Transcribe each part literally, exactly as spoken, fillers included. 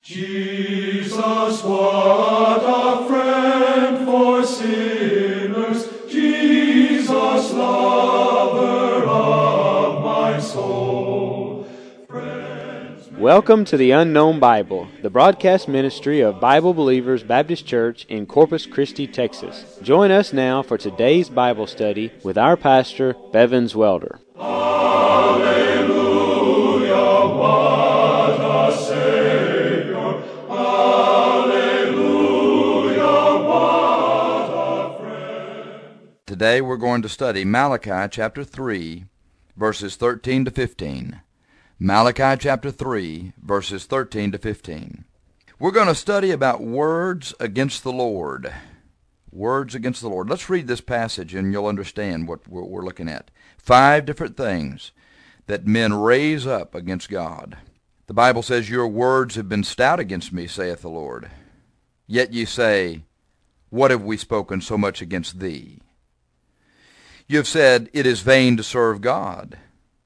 Jesus, what a friend for sinners, Jesus, lover of my soul. Friends, Welcome to the Unknown Bible, the broadcast ministry of Bible Believers Baptist Church in Corpus Christi, Texas. Join us now for today's Bible study with our pastor, Bevins Welder. Hallelujah, what a Savior. Hallelujah, what a friend. Today we're going to study Malachi chapter three, verses thirteen to fifteen. Malachi chapter three, verses thirteen to fifteen. We're going to study about words against the Lord. Words against the Lord. Let's read this passage and you'll understand what we're looking at. Five different things that men raise up against God. The Bible says, "Your words have been stout against me, saith the Lord. Yet ye say, What have we spoken so much against thee? You have said, It is vain to serve God.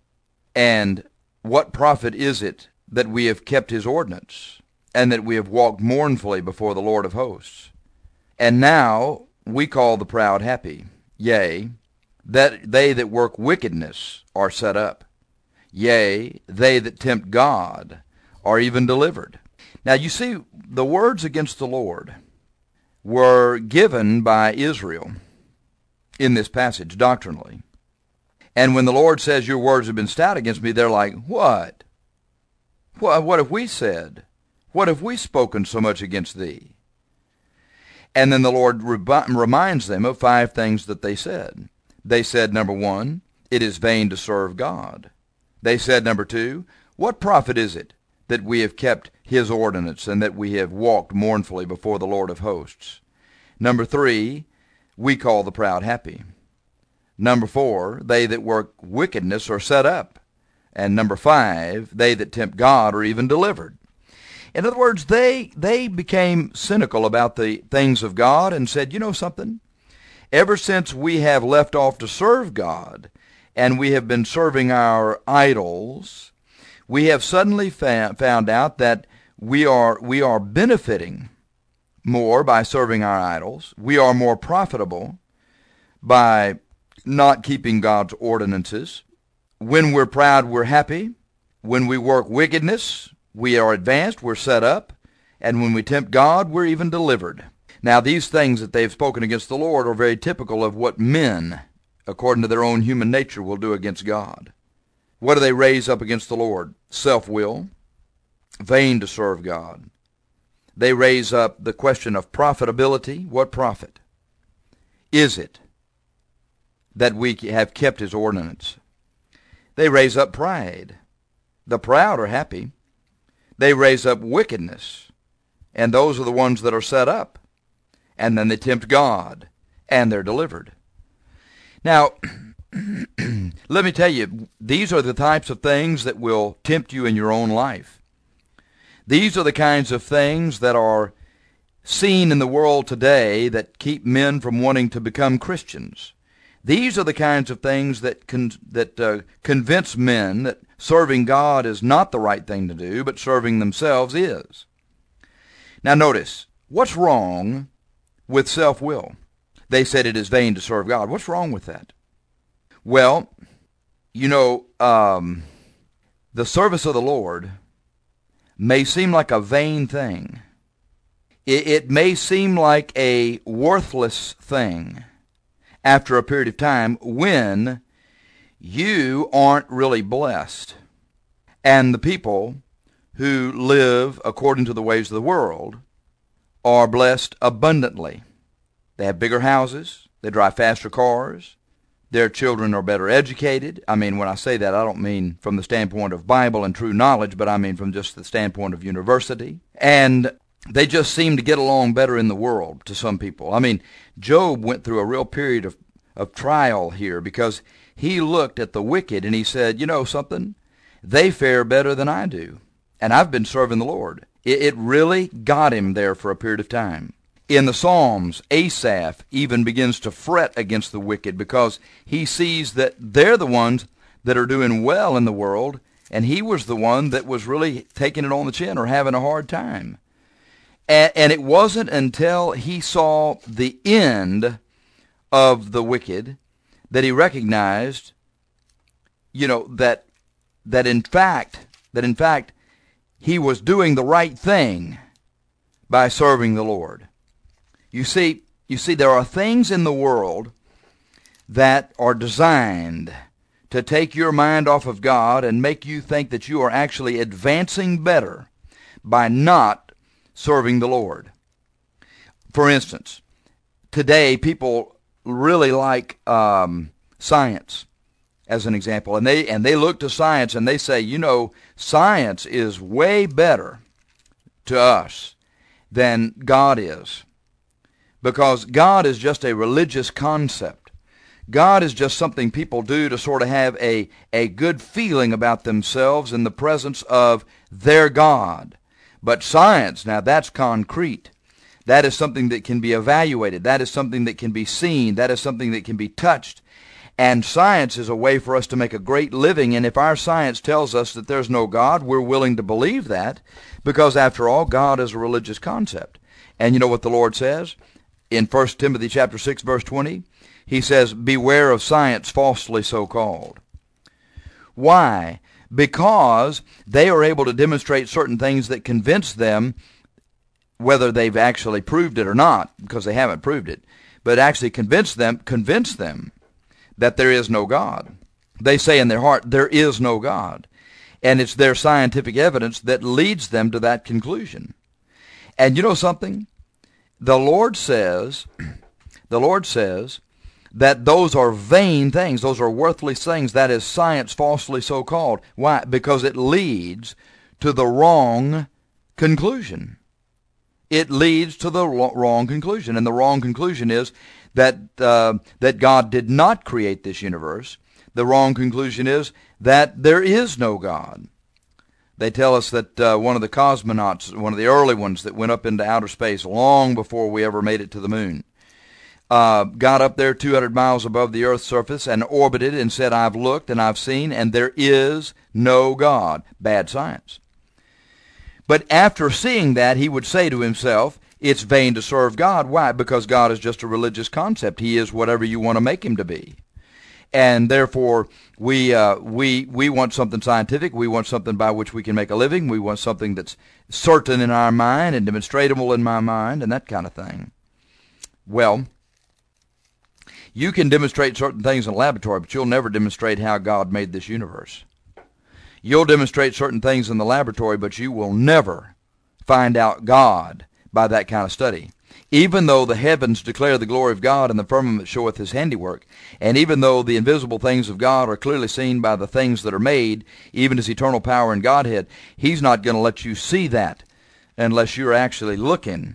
And what profit is it that we have kept his ordinance, and that we have walked mournfully before the Lord of hosts? And now we call the proud happy, yea, that they that work wickedness are set up. Yea, they that tempt God are even delivered." Now you see, the words against the Lord were given by Israel in this passage doctrinally. And when the Lord says, "Your words have been stout against me," they're like, what? What, what have we said? What have we spoken so much against thee? And then the Lord re- reminds them of five things that they said. They said, number one, it is vain to serve God. They said, number two, what profit is it that we have kept his ordinance and that we have walked mournfully before the Lord of hosts? Number three, we call the proud happy. Number four, they that work wickedness are set up. And number five, they that tempt God are even delivered. In other words, they they became cynical about the things of God and said, you know something? Ever since we have left off to serve God and we have been serving our idols, we have suddenly fa- found out that we are we are benefiting more by serving our idols. We are more profitable by not keeping God's ordinances. When we're proud, we're happy. When we work wickedness, we are advanced, we're set up. And when we tempt God, we're even delivered. Now, these things that they've spoken against the Lord are very typical of what men, according to their own human nature, will do against God. What do they raise up against the Lord? Self-will, vain to serve God. They raise up the question of profitability. What profit is it that we have kept his ordinance? They raise up pride. The proud are happy. They raise up wickedness, and those are the ones that are set up. And then they tempt God, and they're delivered. Now, let me tell you, these are the types of things that will tempt you in your own life. These are the kinds of things that are seen in the world today that keep men from wanting to become Christians. These are the kinds of things that con- that uh, convince men that serving God is not the right thing to do, but serving themselves is. Now notice, what's wrong with self-will? They said it is vain to serve God. What's wrong with that? Well, you know, um, the service of the Lord may seem like a vain thing. It, it may seem like a worthless thing after a period of time when you aren't really blessed. And the people who live according to the ways of the world are blessed abundantly. They have bigger houses. They drive faster cars. Their children are better educated. I mean, when I say that, I don't mean from the standpoint of Bible and true knowledge, but I mean from just the standpoint of university. And they just seem to get along better in the world to some people. I mean, Job went through a real period of, of trial here because he looked at the wicked and he said, you know something? They fare better than I do. And I've been serving the Lord. It, it really got him there for a period of time. In the Psalms, Asaph even begins to fret against the wicked because he sees that they're the ones that are doing well in the world And he was the one that was really taking it on the chin or having a hard time. And, and it wasn't until he saw the end of the wicked that he recognized, you know, that that in fact, that in fact, he was doing the right thing by serving the Lord. You see, you see, there are things in the world that are designed to take your mind off of God and make you think that you are actually advancing better by not serving the Lord. For instance, today people really like um, science, as an example, and they and they look to science and they say, you know, science is way better to us than God is, because God is just a religious concept. God is just something people do to sort of have a, a good feeling about themselves in the presence of their God. But science, now that's concrete. That is something that can be evaluated. That is something that can be seen. That is something that can be touched. And science is a way for us to make a great living. And if our science tells us that there's no God, we're willing to believe that, because after all, God is a religious concept. And you know what the Lord says in First Timothy chapter six, verse twenty? He says, beware of science falsely so called. Why? Because they are able to demonstrate certain things that convince them, whether they've actually proved it or not, because they haven't proved it, but actually convince them, convince them that there is no God. They say in their heart, there is no God. And it's their scientific evidence that leads them to that conclusion. And you know something? The Lord says, the Lord says that those are vain things. Those are worthless things. That is science falsely so called. Why? Because it leads to the wrong conclusion. It leads to the wrong conclusion. And the wrong conclusion is that uh, that God did not create this universe. The wrong conclusion is that there is no God. They tell us that uh, one of the cosmonauts, one of the early ones that went up into outer space long before we ever made it to the moon, uh, got up there two hundred miles above the Earth's surface and orbited and said, I've looked and I've seen, and there is no God. Bad science. But after seeing that, he would say to himself, it's vain to serve God. Why? Because God is just a religious concept. He is whatever you want to make him to be. And therefore, we uh, we we want something scientific. We want something by which we can make a living. We want something that's certain in our mind and demonstrable in my mind and that kind of thing. Well, you can demonstrate certain things in a laboratory, but you'll never demonstrate how God made this universe. You'll demonstrate certain things in the laboratory, but you will never find out God by that kind of study. Even though the heavens declare the glory of God and the firmament showeth his handiwork, and even though the invisible things of God are clearly seen by the things that are made, even his eternal power and Godhead, he's not going to let you see that unless you're actually looking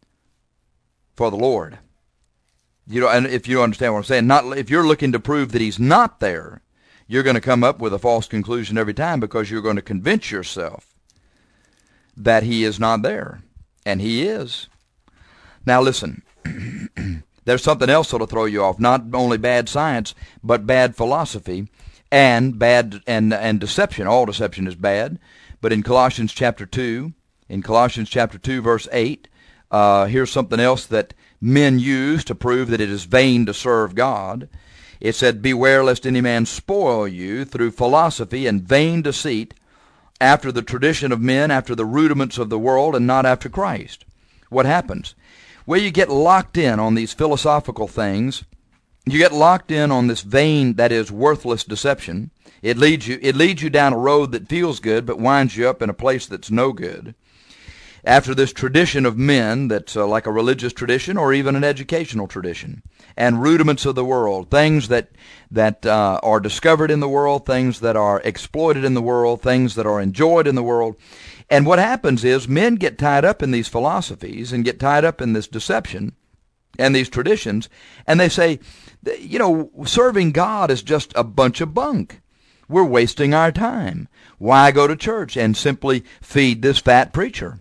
for the Lord. You know, and if you understand what I'm saying, not if you're looking to prove that he's not there, you're going to come up with a false conclusion every time, because you're going to convince yourself that he is not there. And he is. Now listen, there's something else that'll throw you off. Not only bad science, but bad philosophy and bad and and deception. All deception is bad. But in Colossians chapter two, in Colossians chapter two, verse eight, uh, here's something else that men use to prove that it is vain to serve God. It said, beware lest any man spoil you through philosophy and vain deceit, after the tradition of men, after the rudiments of the world, and not after Christ. What happens? Well, you get locked in on these philosophical things. You get locked in on this vain, that is, worthless deception. It leads you, it leads you down a road that feels good, but winds you up in a place that's no good. After this tradition of men that's uh, like a religious tradition or even an educational tradition, and rudiments of the world, things that that uh, are discovered in the world, things that are exploited in the world, things that are enjoyed in the world. And what happens is men get tied up in these philosophies and get tied up in this deception and these traditions, and they say, you know, serving God is just a bunch of bunk. We're wasting our time. Why go to church and simply feed this fat preacher?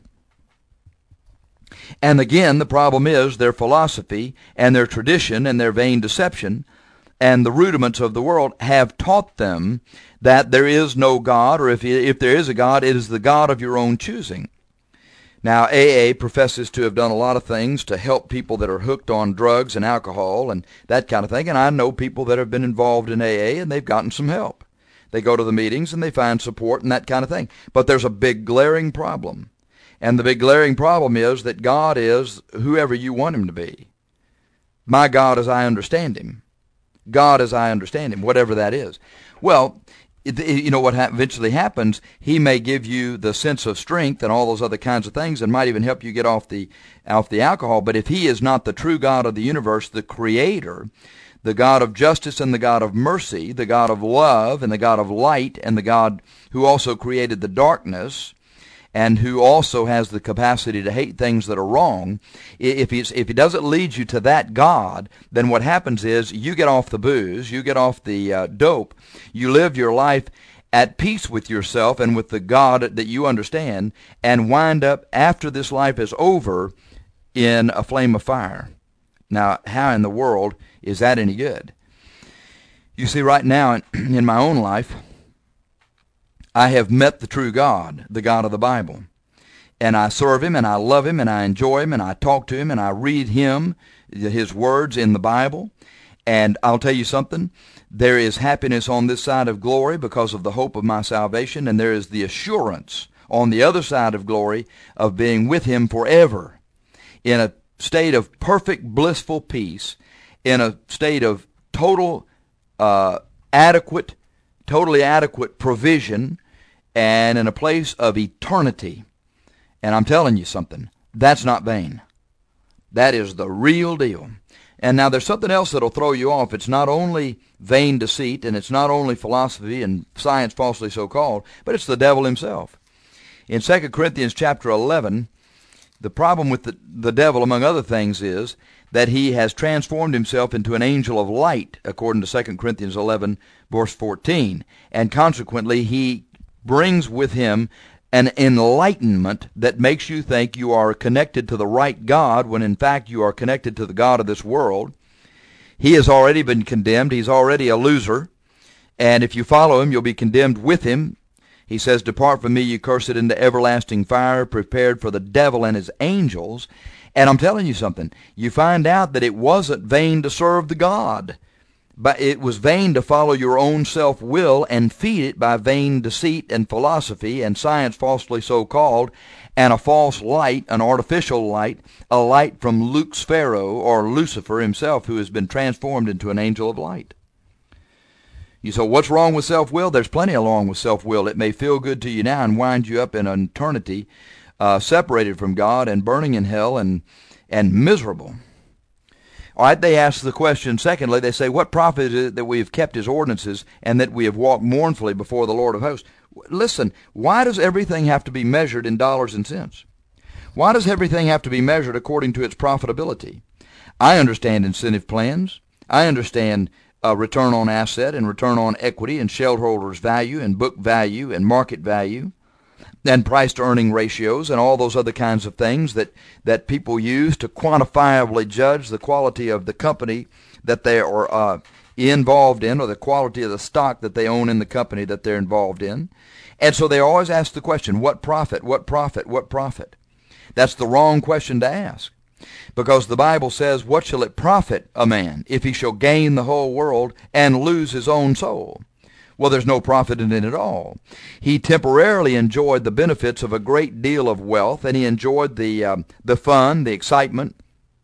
And again, the problem is their philosophy and their tradition and their vain deception and the rudiments of the world have taught them that there is no God, or if, if there is a God, it is the God of your own choosing. Now, A A professes to have done a lot of things to help people that are hooked on drugs and alcohol and that kind of thing, and I know people that have been involved in A A and they've gotten some help. They go to the meetings and they find support and that kind of thing. But there's a big glaring problem, and the big glaring problem is that God is whoever you want him to be. My God as I understand him. God as I understand him, whatever that is. Well, It, you know what ha- eventually happens, he may give you the sense of strength and all those other kinds of things and might even help you get off the off the alcohol, but if he is not the true God of the universe, the creator, the God of justice and the God of mercy, the God of love and the God of light, and the God who also created the darkness and who also has the capacity to hate things that are wrong, if he's, if he doesn't lead you to that God, then what happens is you get off the booze, you get off the uh, dope, you live your life at peace with yourself and with the God that you understand, and wind up, after this life is over, in a flame of fire. Now, how in the world is that any good? You see, right now in, in my own life, I have met the true God, the God of the Bible. And I serve him, and I love him, and I enjoy him, and I talk to him, and I read him, his words in the Bible. And I'll tell you something, there is happiness on this side of glory because of the hope of my salvation, and there is the assurance on the other side of glory of being with him forever in a state of perfect blissful peace, in a state of total uh, adequate, totally adequate provision, and in a place of eternity. And I'm telling you something, that's not vain. That is the real deal. And now there's something else that'll throw you off. It's not only vain deceit, and it's not only philosophy and science falsely so called, but it's the devil himself. In Second Corinthians chapter eleven, the problem with the, the devil, among other things, is that he has transformed himself into an angel of light, according to Second Corinthians eleven, verse fourteen. And consequently, he brings with him an enlightenment that makes you think you are connected to the right God, when in fact you are connected to the God of this world. He has already been condemned. He's already a loser. And if you follow him, you'll be condemned with him. He says, "Depart from me, you cursed, into everlasting fire, prepared for the devil and his angels." And I'm telling you something. You find out that it wasn't vain to serve the God, but it was vain to follow your own self-will and feed it by vain deceit and philosophy and science falsely so called, and a false light, an artificial light, a light from Luke's Pharaoh, or Lucifer himself, who has been transformed into an angel of light. You say, what's wrong with self-will? There's plenty wrong with self-will. It may feel good to you now and wind you up in an eternity uh, separated from God and burning in hell and, and miserable. All right, they ask the question, secondly, they say, what profit is it that we have kept his ordinances and that we have walked mournfully before the Lord of hosts? Listen, why does everything have to be measured in dollars and cents? Why does everything have to be measured according to its profitability? I understand incentive plans. I understand uh, return on asset and return on equity and shareholders' value and book value and market value and price-to-earning ratios and all those other kinds of things that, that people use to quantifiably judge the quality of the company that they are uh, involved in, or the quality of the stock that they own in the company that they're involved in. And so they always ask the question, what profit, what profit, what profit? That's the wrong question to ask, because the Bible says, what shall it profit a man if he shall gain the whole world and lose his own soul? Well, there's no profit in it at all. He temporarily enjoyed the benefits of a great deal of wealth, and he enjoyed the um, the fun, the excitement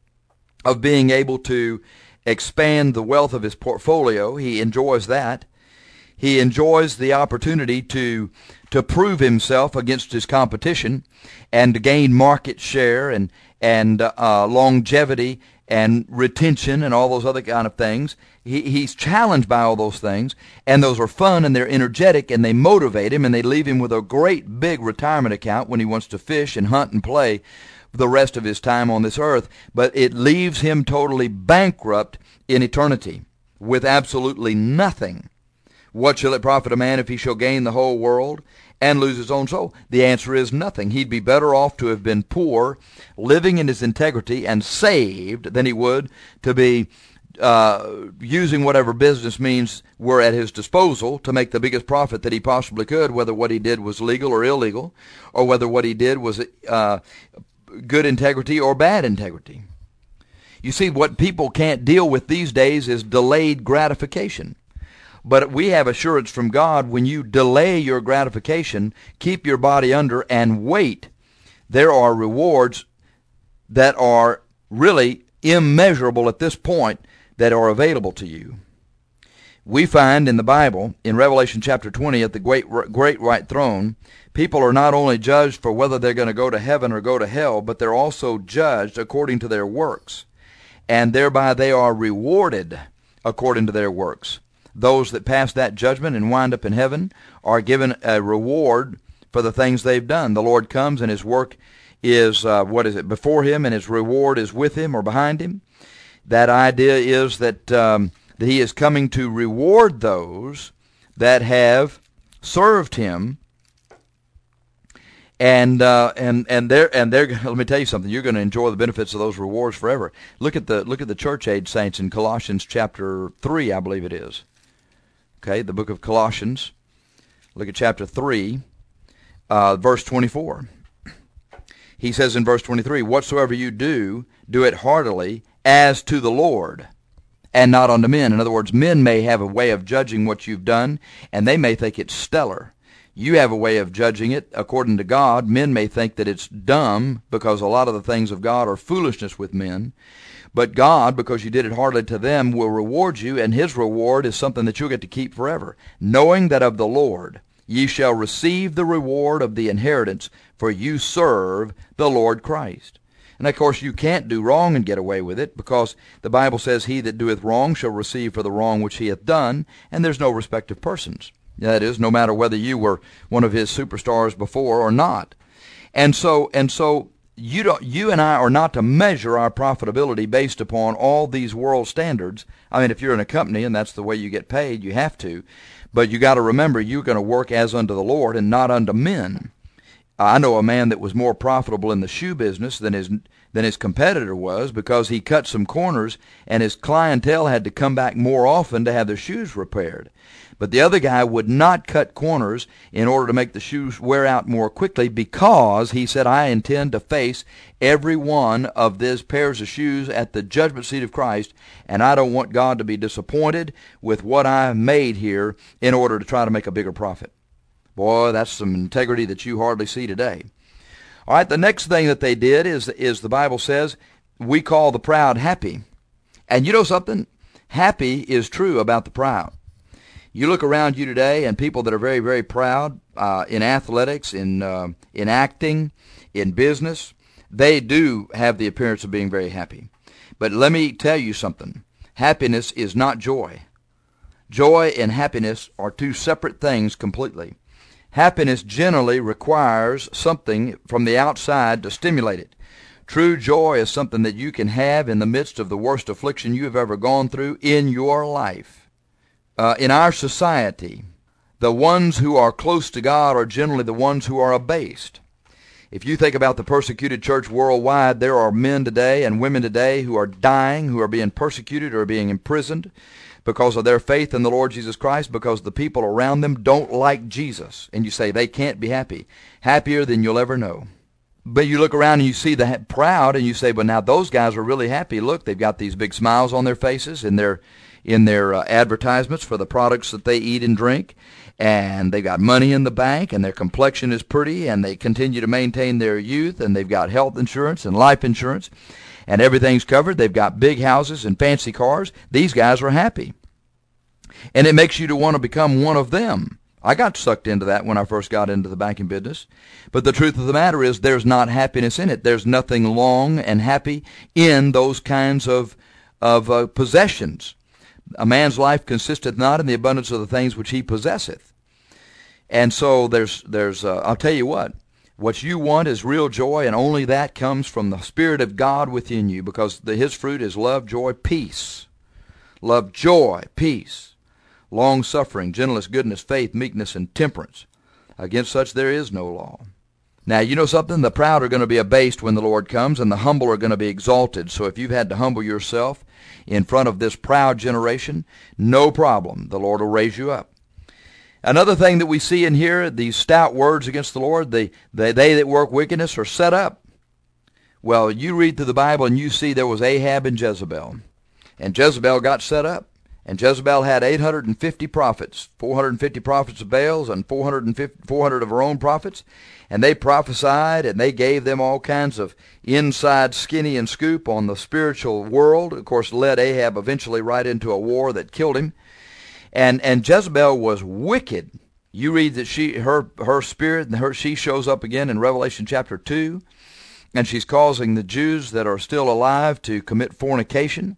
of being able to expand the wealth of his portfolio. He enjoys that. He enjoys the opportunity to to prove himself against his competition and to gain market share and and uh, longevity and retention and all those other kind of things. He, he's challenged by all those things, and those are fun, and they're energetic, and they motivate him, and they leave him with a great big retirement account when he wants to fish and hunt and play the rest of his time on this earth. But it leaves him totally bankrupt in eternity with absolutely nothing. What shall it profit a man if he shall gain the whole world and lose his own soul? The answer is nothing. He'd be better off to have been poor, living in his integrity, and saved, than he would to be uh, using whatever business means were at his disposal to make the biggest profit that he possibly could, whether what he did was legal or illegal, or whether what he did was uh, good integrity or bad integrity. You see, what people can't deal with these days is delayed gratification. But we have assurance from God, when you delay your gratification, keep your body under and wait, there are rewards that are really immeasurable at this point that are available to you. We find in the Bible, in Revelation chapter twenty, at the great, great white throne, people are not only judged for whether they're going to go to heaven or go to hell, but they're also judged according to their works. And thereby they are rewarded according to their works. Those that pass that judgment and wind up in heaven are given a reward for the things they've done. The Lord comes and his work is, uh, what is it, before him, and his reward is with him or behind him. That idea is that, um, that he is coming to reward those that have served him. And uh, and and they're and they're. Let me tell you something. You're going to enjoy the benefits of those rewards forever. Look at the look at the church age saints in Colossians chapter three, I believe it is. Okay, the book of Colossians. Look at chapter three, uh, verse twenty-four. He says in verse twenty-three, "Whatsoever you do, do it heartily, as to the Lord, and not unto men." In other words, men may have a way of judging what you've done, and they may think it's stellar. You have a way of judging it according to God. Men may think that it's dumb, because a lot of the things of God are foolishness with men. But God, because you did it heartily to them, will reward you, and his reward is something that you'll get to keep forever. "Knowing that of the Lord ye shall receive the reward of the inheritance, for you serve the Lord Christ." And of course you can't do wrong and get away with it, because the Bible says, "He that doeth wrong shall receive for the wrong which he hath done," and there's no respect of persons. That is, no matter whether you were one of his superstars before or not. And so and so you don't you and I are not to measure our profitability based upon all these world standards. I mean, if you're in a company and that's the way you get paid, you have to. But you got to remember, you're going to work as unto the Lord and not unto men. I know a man that was more profitable in the shoe business than his than his competitor was, because he cut some corners and his clientele had to come back more often to have their shoes repaired. But the other guy would not cut corners in order to make the shoes wear out more quickly, because he said, "I intend to face every one of these pairs of shoes at the judgment seat of Christ, and I don't want God to be disappointed with what I've made here in order to try to make a bigger profit." Boy, that's some integrity that you hardly see today. All right, the next thing that they did is, is the Bible says, we call the proud happy. And you know something? Happy is true about the proud. You look around you today, and people that are very, very proud uh, in athletics, in uh, in acting, in business, they do have the appearance of being very happy. But let me tell you something. Happiness is not joy. Joy and happiness are two separate things completely. Happiness generally requires something from the outside to stimulate it. True joy is something that you can have in the midst of the worst affliction you have ever gone through in your life. Uh, in our society, the ones who are close to God are generally the ones who are abased. If you think about the persecuted church worldwide, there are men today and women today who are dying, who are being persecuted or being imprisoned because of their faith in the Lord Jesus Christ, because the people around them don't like Jesus. And you say they can't be happy. Happier than you'll ever know. But you look around and you see the proud, and you say, well, now those guys are really happy. Look, they've got these big smiles on their faces in their in their uh, advertisements for the products that they eat and drink, and they've got money in the bank, and their complexion is pretty, and they continue to maintain their youth, and they've got health insurance and life insurance, and everything's covered. They've got big houses and fancy cars. These guys are happy. And it makes you to want to become one of them. I got sucked into that when I first got into the banking business. But the truth of the matter is, there's not happiness in it. There's nothing long and happy in those kinds of, of uh, possessions. A man's life consisteth not in the abundance of the things which he possesseth. And so there's, there's uh, I'll tell you what, what you want is real joy, and only that comes from the Spirit of God within you, because the, his fruit is love, joy, peace. Love, joy, peace, long-suffering, gentleness, goodness, faith, meekness, and temperance. Against such there is no law. Now, you know something? The proud are going to be abased when the Lord comes, and the humble are going to be exalted. So if you've had to humble yourself in front of this proud generation, no problem. The Lord will raise you up. Another thing that we see in here, these stout words against the Lord, they, they, they that work wickedness are set up. Well, you read through the Bible and you see there was Ahab and Jezebel. And Jezebel got set up. And Jezebel had eight hundred fifty prophets, four hundred fifty prophets of Baal's and four hundred fifty, four hundred of her own prophets. And they prophesied and they gave them all kinds of inside skinny and scoop on the spiritual world. Of course, led Ahab eventually right into a war that killed him. And and Jezebel was wicked. You read that she her her spirit and her she shows up again in Revelation chapter two, and she's causing the Jews that are still alive to commit fornication.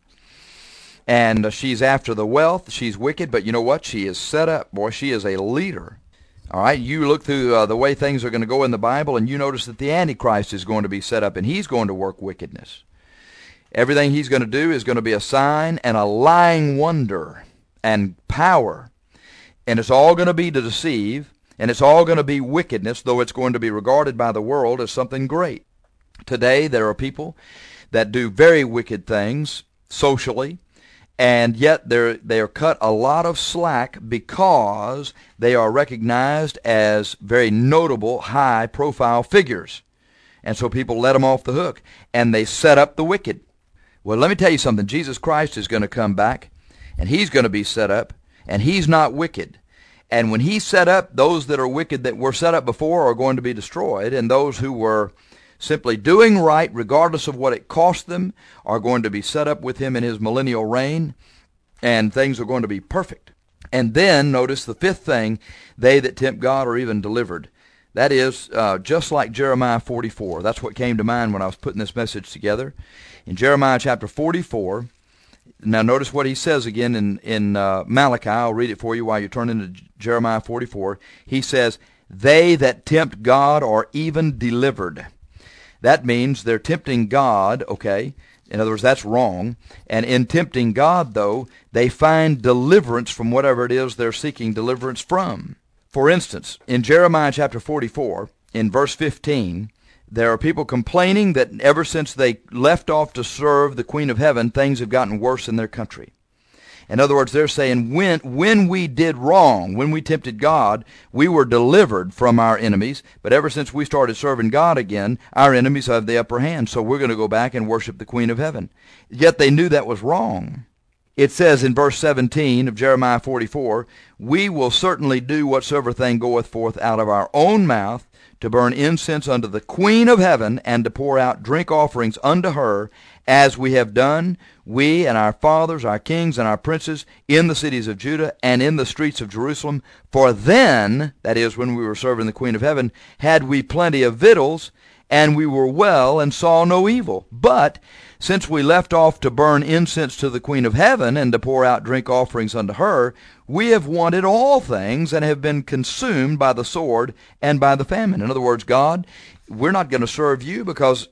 And she's after the wealth. She's wicked, but you know what? She is set up, boy. She is a leader. All right, you look through uh, the way things are going to go in the Bible, and you notice that the Antichrist is going to be set up, and he's going to work wickedness. Everything he's going to do is going to be a sign and a lying wonder and power, and it's all going to be to deceive, and it's all going to be wickedness, though it's going to be regarded by the world as something great. Today there are people that do very wicked things socially, and yet they're they are cut a lot of slack because they are recognized as very notable, high-profile figures, and so people let them off the hook, and they set up the wicked. Well, let me tell you something. Jesus Christ is going to come back, and he's going to be set up, and he's not wicked. And when he's set up, those that are wicked that were set up before are going to be destroyed, and those who were simply doing right, regardless of what it cost them, are going to be set up with him in his millennial reign, and things are going to be perfect. And then, notice the fifth thing, they that tempt God are even delivered. That is, uh, just like Jeremiah forty-four. That's what came to mind when I was putting this message together. In Jeremiah chapter forty-four, now notice what he says again in, in uh, Malachi. I'll read it for you while you turn into Jeremiah forty-four. He says, they that tempt God are even delivered. That means they're tempting God, okay? In other words, that's wrong. And in tempting God, though, they find deliverance from whatever it is they're seeking deliverance from. For instance, in Jeremiah chapter forty-four, in verse fifteen, there are people complaining that ever since they left off to serve the Queen of Heaven, things have gotten worse in their country. In other words, they're saying when when we did wrong, when we tempted God, we were delivered from our enemies. But ever since we started serving God again, our enemies have the upper hand. So we're going to go back and worship the Queen of Heaven. Yet they knew that was wrong. It says in verse seventeen of Jeremiah forty-four, we will certainly do whatsoever thing goeth forth out of our own mouth, to burn incense unto the Queen of Heaven, and to pour out drink offerings unto her, as we have done, we and our fathers, our kings, and our princes, in the cities of Judah and in the streets of Jerusalem. For then, that is, when we were serving the Queen of Heaven, had we plenty of victuals, and we were well, and saw no evil. But since we left off to burn incense to the Queen of Heaven, and to pour out drink offerings unto her, we have wanted all things, and have been consumed by the sword and by the famine. In other words, God, we're not going to serve you because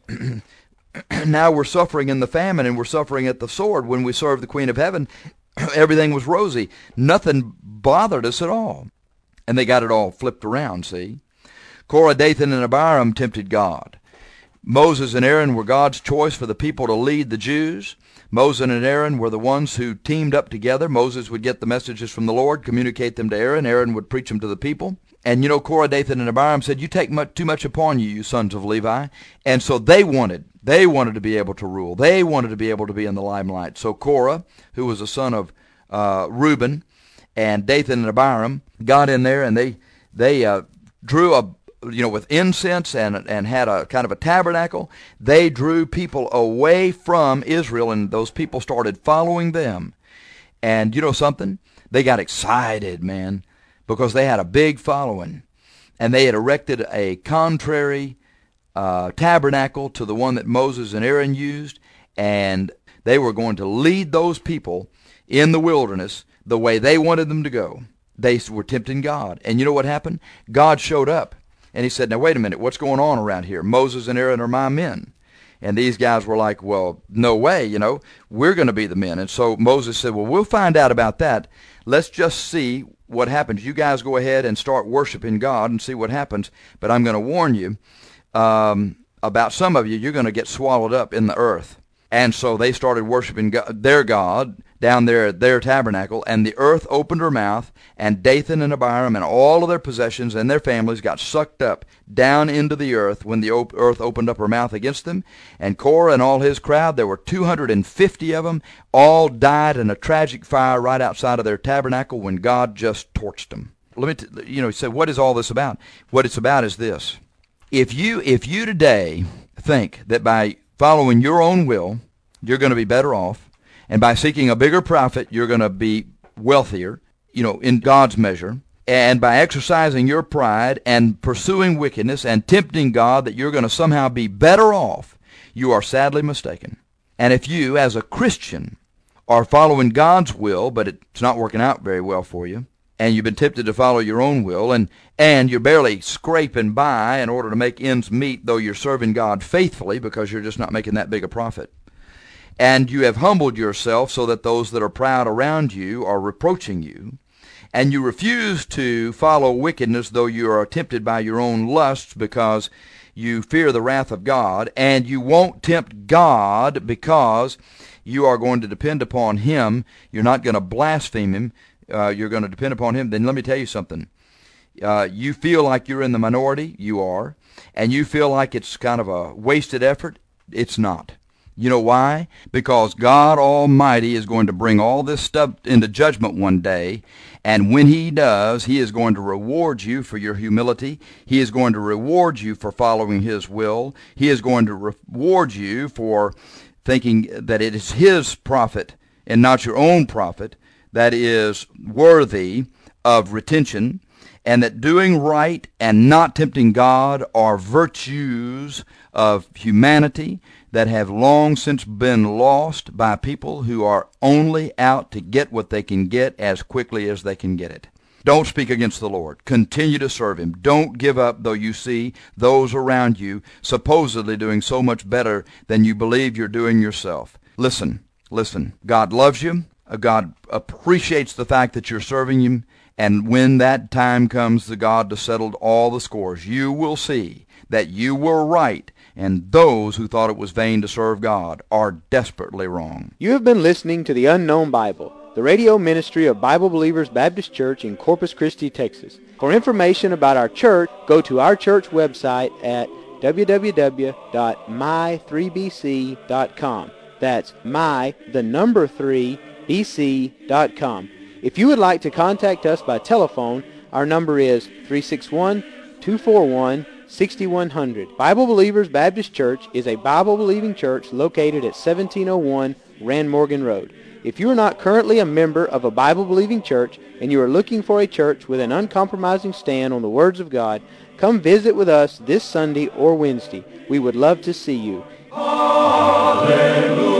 now we're suffering in the famine, and we're suffering at the sword. When we served the Queen of Heaven, everything was rosy. Nothing bothered us at all. And they got it all flipped around, see? Korah, Dathan, and Abiram tempted God. Moses and Aaron were God's choice for the people to lead the Jews. Moses and Aaron were the ones who teamed up together. Moses would get the messages from the Lord, communicate them to Aaron. Aaron would preach them to the people. And you know, Korah, Dathan, and Abiram said, you take much, too much upon you, you sons of Levi. And so they wanted, they wanted to be able to rule. They wanted to be able to be in the limelight. So Korah, who was a son of uh, Reuben, and Dathan and Abiram got in there, and they they uh, drew a you know, with incense and and had a kind of a tabernacle. They drew people away from Israel, and those people started following them. And you know something? They got excited, man, because they had a big following, and they had erected a contrary uh, tabernacle to the one that Moses and Aaron used, and they were going to lead those people in the wilderness the way they wanted them to go. They were tempting God. And you know what happened? God showed up. And he said, now, wait a minute, what's going on around here? Moses and Aaron are my men. And these guys were like, well, no way, you know, we're going to be the men. And so Moses said, well, we'll find out about that. Let's just see what happens. You guys go ahead and start worshiping God and see what happens. But I'm going to warn you, um, about some of you, you're going to get swallowed up in the earth. And so they started worshiping God, their God down there at their tabernacle, and the earth opened her mouth, and Dathan and Abiram and all of their possessions and their families got sucked up down into the earth when the op- earth opened up her mouth against them. And Korah and all his crowd, there were two hundred fifty of them, all died in a tragic fire right outside of their tabernacle when God just torched them. Let me, t- you know, say, what is all this about? What it's about is this. If you, if you today think that by following your own will, you're going to be better off, and by seeking a bigger profit, you're going to be wealthier, you know, in God's measure, and by exercising your pride and pursuing wickedness and tempting God that you're going to somehow be better off, you are sadly mistaken. And if you, as a Christian, are following God's will, but it's not working out very well for you, and you've been tempted to follow your own will, and, and you're barely scraping by in order to make ends meet, though you're serving God faithfully because you're just not making that big a profit, and you have humbled yourself so that those that are proud around you are reproaching you, and you refuse to follow wickedness though you are tempted by your own lusts because you fear the wrath of God, and you won't tempt God because you are going to depend upon Him, you're not going to blaspheme Him, uh, you're going to depend upon Him, then let me tell you something. Uh, you feel like you're in the minority, you are, and you feel like it's kind of a wasted effort, it's not. You know why? Because God Almighty is going to bring all this stuff into judgment one day, and when He does, He is going to reward you for your humility. He is going to reward you for following His will. He is going to reward you for thinking that it is His profit and not your own profit that is worthy of retention, and that doing right and not tempting God are virtues of humanity that have long since been lost by people who are only out to get what they can get as quickly as they can get it. Don't speak against the Lord. Continue to serve Him. Don't give up though you see those around you supposedly doing so much better than you believe you're doing yourself. Listen, listen. God loves you. God appreciates the fact that you're serving Him. And when that time comes to God to settle all the scores, you will see that you were right, and those who thought it was vain to serve God are desperately wrong. You have been listening to The Unknown Bible, the radio ministry of Bible Believers Baptist Church in Corpus Christi, Texas. For information about our church, go to our church website at w w w dot my three b c dot com. That's my, the number three, b c dot com. If you would like to contact us by telephone, our number is three six one, two four one, six one zero zero. Bible Believers Baptist Church is a Bible-believing church located at seventeen oh one Rand Morgan Road. If you are not currently a member of a Bible-believing church and you are looking for a church with an uncompromising stand on the words of God, come visit with us this Sunday or Wednesday. We would love to see you. Hallelujah.